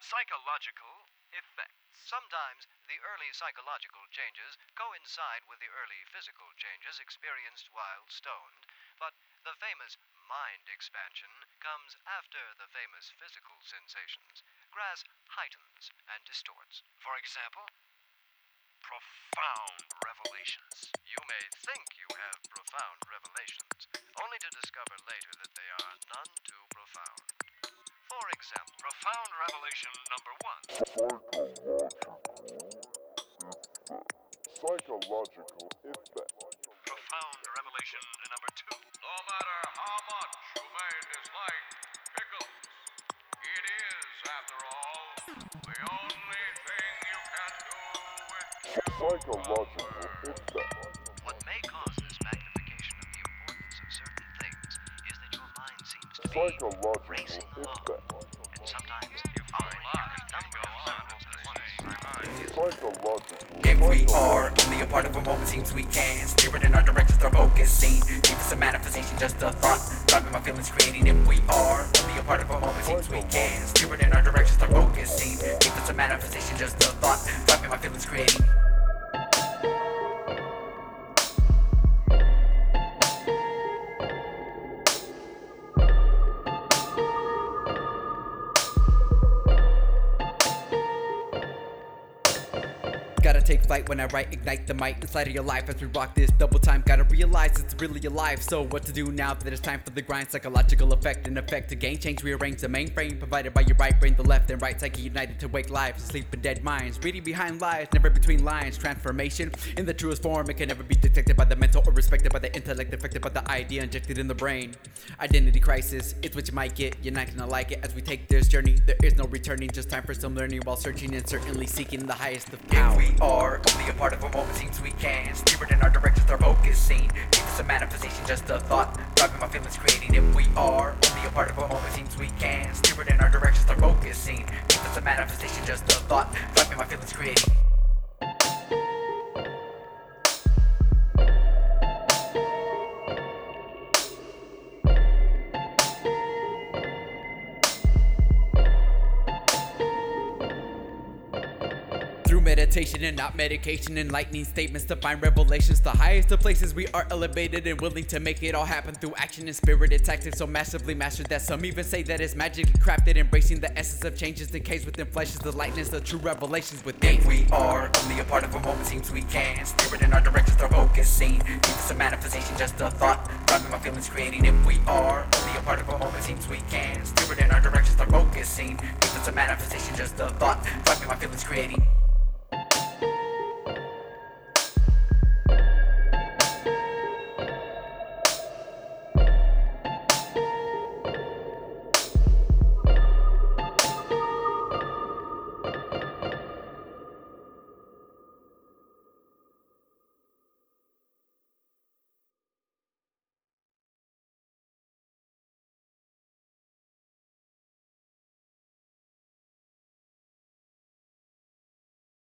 Psychological effects. Sometimes the early psychological changes coincide with the early physical changes experienced while stoned, but the famous mind expansion comes after the famous physical sensations. Grass heightens and distorts. For example, profound revelations. You may think you have profound revelations, only to discover later that they are none too profound. For example, profound revelation number one. Psychological effect. Profound revelation number two. No matter how much you may dislike pickles, it is, after all, the only thing you can do with Psychological effect. What may cause this magnification of the importance of certain things is that your mind seems to be racing along, and sometimes you find If we are only a part of a moment, seems we can steer it in our directions, our focus seen. Keep us a manifestation, just a thought, driving my feelings, creating. If we are only a part of a moment, seems we can steer it in our directions, our focus seen. Keep us a manifestation, just a thought, driving my feelings, creating. Gotta take flight when I write, ignite the mic inside of your life as we rock this double time. Gotta realize it's really alive. So what to do now that it's time for the grind? Psychological effect and effect to gain change. Rearrange the mainframe provided by your right brain, the left and right psyche united to wake lives, sleep in dead minds. Reading behind lies, never between lines. Transformation in the truest form. It can never be detected by the mental or respected by the intellect, affected by the idea injected in the brain. Identity crisis, it's what you might get. You're not gonna like it as we take this journey. There is no returning, just time for some learning while searching and certainly seeking the highest of power. We are only a part of a moment, seems we can steer it in our directions, our focus seen. Keep us a manifestation, just a thought, driving my feelings, creating. If we are only a part of a moment, seems we can steer it in our directions, our focus seen. Keep us a manifestation, just a thought, driving my feelings, creating. Through meditation and not medication, enlightening statements to find revelations. The highest of places we are elevated and willing to make it all happen through action and spirited tactics so massively mastered that some even say that it's magically crafted. Embracing the essence of changes encased within flesh is the lightness of true revelations within. If we are only a part of a moment, seems we can steer it in our directions, our focus seen. Keep us a manifestation, just a thought, driving my feelings, creating. If we are only a part of a moment, seems we can steer it in our directions, our focus seen. Keep us a manifestation, just a thought, driving my feelings, creating.